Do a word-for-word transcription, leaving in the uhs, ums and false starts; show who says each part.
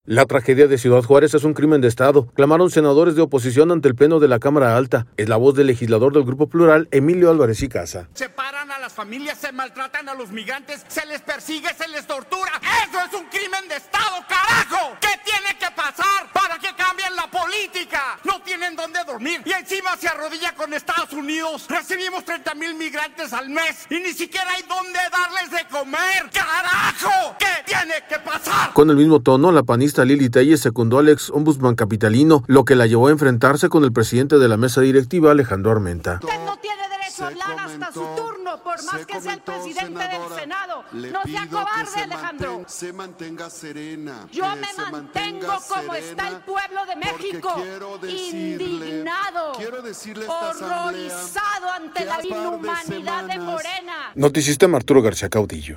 Speaker 1: La tragedia de Ciudad Juárez es un crimen de Estado, clamaron senadores de oposición ante el Pleno de la Cámara Alta. Es la voz del legislador del Grupo Plural, Emilio Álvarez y Casa.
Speaker 2: Separan a las familias, se maltratan a los migrantes, se les persigue, se les tortura. ¡Eso es un crimen de Estado, carajo! ¿Qué tiene que pasar para que cambien la política? No tienen dónde dormir y encima se arrodilla con Estados Unidos. Recibimos treinta mil migrantes al mes y ni siquiera hay dónde darles de comer. ¡Carajo! ¿Qué tiene que pasar?
Speaker 1: Con el mismo tono, la panista Lili Telles secundó al ex ombudsman capitalino, lo que la llevó a enfrentarse con el presidente de la mesa directiva, Alejandro Armenta.
Speaker 3: Usted no tiene derecho a hablar hasta su turno, por más que sea el presidente del Senado. No sea cobarde, Alejandro.
Speaker 4: Se mantenga serena.
Speaker 3: Yo me mantengo como está el pueblo de México, indignado, horrorizado ante la inhumanidad de Morena.
Speaker 1: Noticista Arturo García Caudillo.